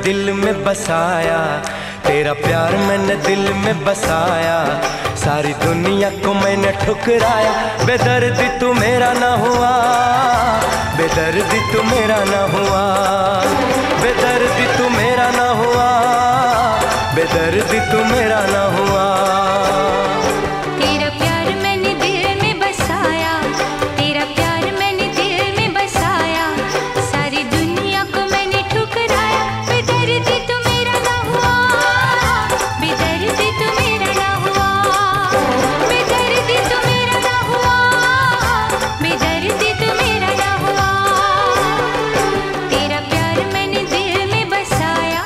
दिल में बसाया, तेरा प्यार मैंने दिल में बसाया। सारी दुनिया को मैंने ठुकराया, बेदर्दी तू मेरा ना हुआ, बेदर्दी तू मेरा ना हुआ, बेदर्दी तू मेरा ना हुआ, बेदर्दी तू मेरा ना हुआ। तेरा प्यार मैंने दिल में बसाया, तेरा प्यार मैंने दिल में बसाया। सारी दुनिया को मैंने ठुकराया, बेदर्दी तू मेरा ना हुआ, बेदर्दी तू मेरा ना हुआ, बेदर्दी तू मेरा ना हुआ, बेदर्दी तू मेरा ना हुआ। तेरा प्यार मैंने दिल में बसाया।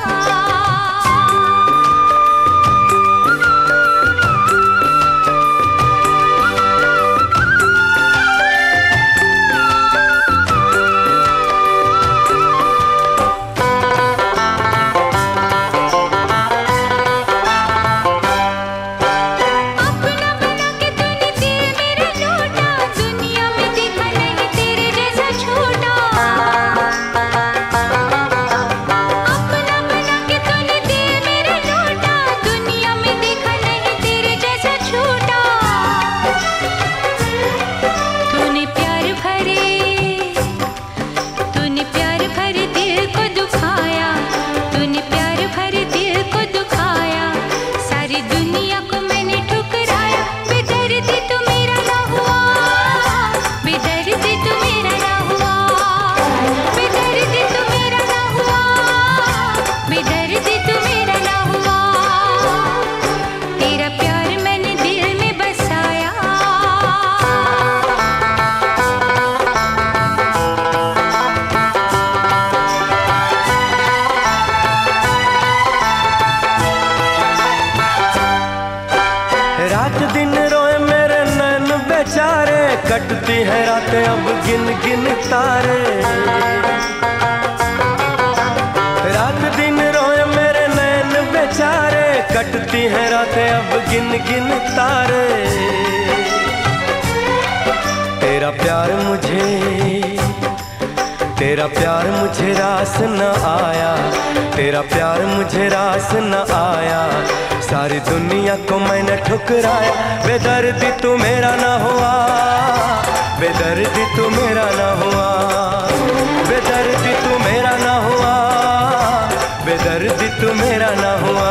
रात दिन रोए मेरे नैन बेचारे, कटती है रातें अब गिन गिन तारे। रात दिन रोए मेरे नैन बेचारे, कटती है रातें अब गिन गिन तारे। तेरा प्यार मुझे रास न आया, तेरा प्यार मुझे रास न आया। सारी दुनिया को मैंने ठुकराया, बेदर्दी तू मेरा ना हुआ, बेदर्दी तू मेरा ना हुआ, बेदर्दी तू मेरा ना हुआ, बेदर्दी तू मेरा ना हुआ।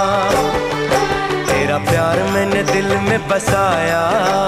तेरा प्यार मैंने दिल में बसाया।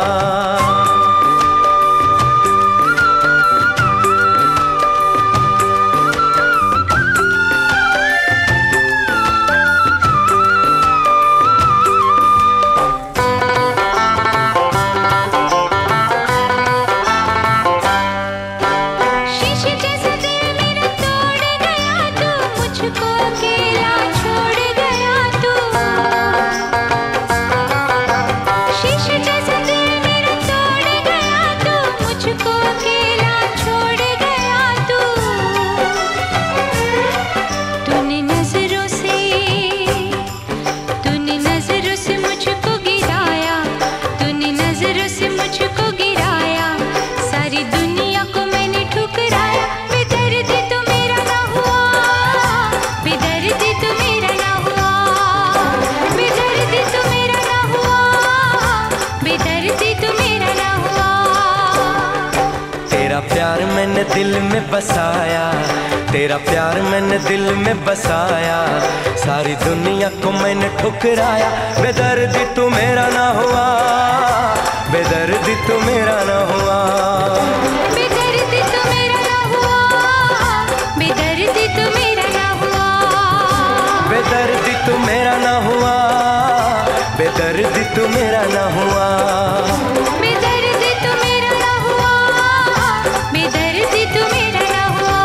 प्यार मैंने दिल में बसाया, तेरा प्यार मैंने दिल में बसाया। सारी दुनिया को मैंने ठुकराया, बेदर्दी तू मेरा ना हुआ, बेदर्दी तू मेरा ना हुआ, बेदर्दी तू मेरा ना हुआ, बेदर्दी तू मेरा ना हुआ, बेदर्दी तू मेरा ना हुआ, बेदर्दी तू मेरा ना हुआ, बेदर्दी तू मेरा ना हुआ, बेदर्दी तू मेरा ना हुआ,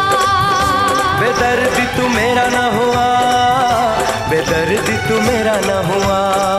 बेदर्दी तू मेरा ना हुआ, बेदर्दी तू मेरा ना हुआ।